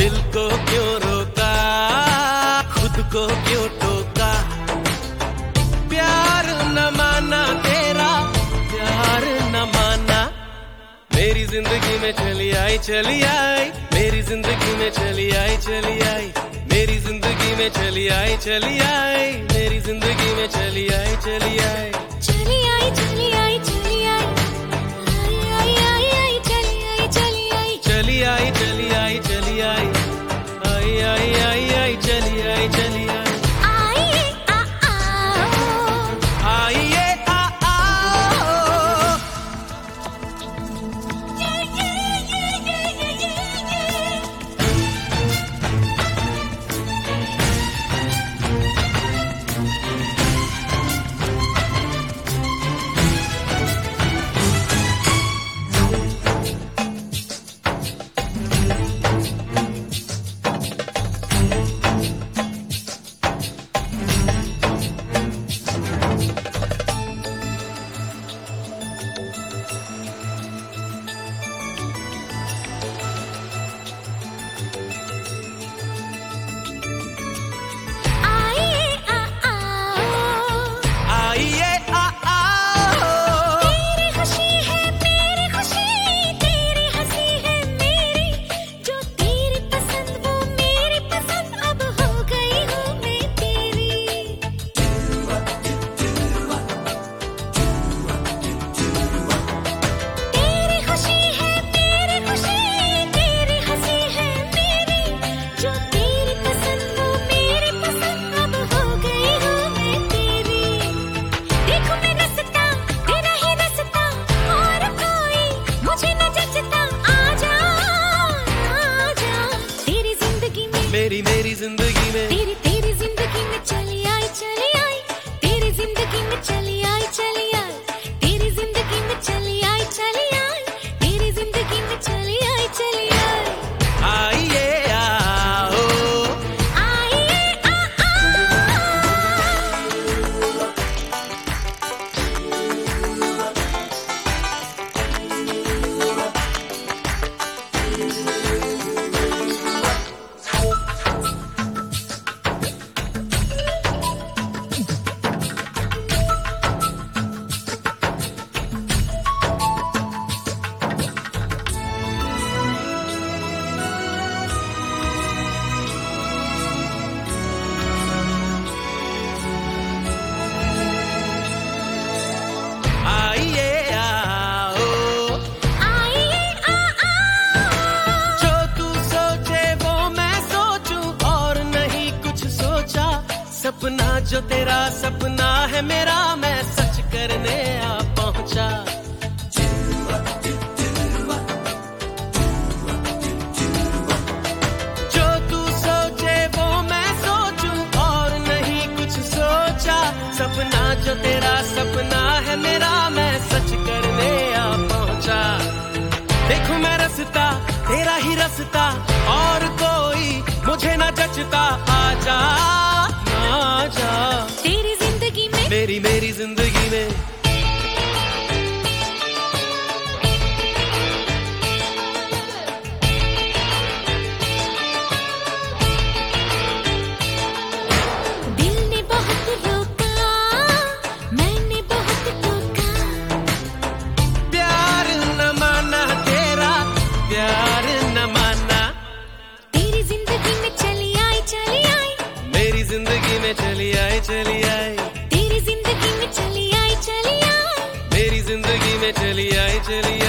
दिल को क्यों रोका, खुद को क्यों टोका। प्यार न माना तेरा, प्यार न माना। मेरी जिंदगी में चली आई, चली आई। मेरी जिंदगी में चली आई, चली आई। मेरी जिंदगी में चली आई, चली आई। मेरी जिंदगी में चली आई, चली आई। चली आई, चली आई, चली आई। आई आई आई आई, चली आई, चली आई। चली आई, चली आई, चली आई। आई आई आई आई, चली आई, चली आई। आइए आ आओ, आइए आ आओ। ये ये। आइए आ आओ, आइए आ आओ। तेरी खुशी है मेरी खुशी, तेरी हंसी है मेरी। जो तेरी पसंद वो मेरी पसंद, अब हो गई हूँ मैं तेरी। तेरी खुशी है मेरी खुशी, तेरी हंसी है मेरी। जो तेरी पसंद वो मेरी पसंद, अब हो गई हूँ मैं तेरी। देखो मैं रसता, तेरा ही रसता, और कोई मुझे न जचता। आजा आजा, तेरी जिंदगी में, मेरी मेरी जिंदगी में, तेरी तेरी जिंदगी में चली आई, चली आई। तेरी जिंदगी में चली आई, चली आई। तेरी जिंदगी में चली आई, चली आई। तेरी जिंदगी में चली आई, चली आई। आइए आओ। आइए आ आओ, आइए आओ। आइए आ आओ। जो तू सोचे वो मैं सोचूं, और नहीं कुछ सोचा। सपना जो तेरा सपना है मेरा, मैं सच करने आ पहुंचा। जो तू सोचे वो मैं सोचूं, और नहीं कुछ सोचा। सपना जो तेरा सपना है मेरा, मैं सच करने आ पहुंचा। देखो मैं रसता, तेरा ही रसता, और कोई मुझे न जचता। आजा आजा, तेरी जिंदगी में, मेरी मेरी जिंदगी में। दिल ने बहुत रोका, मैंने बहुत टोका। प्यार न माना तेरा, प्यार न माना। तेरी जिंदगी में चली आई, चली आई। मेरी जिंदगी में चली आई, चली आई। तेरी जिंदगी में चली आई, चली आई। मेरी जिंदगी में चली आई, चली